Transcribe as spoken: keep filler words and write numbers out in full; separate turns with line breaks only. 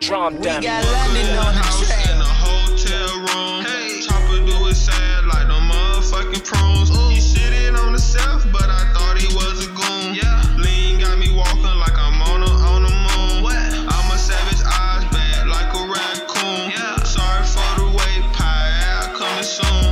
drum
We
dummy.
got London on the
House
track.
in a hotel room. Hey, Chopper do it sad like the motherfucking prunes. Ooh. He shitted on himself, but I thought he was a goon. Yeah, lean got me walking like I'm on a, on the moon. What? I'm a savage, eyes bad like a raccoon. Yeah, sorry for the wait, pie out coming soon.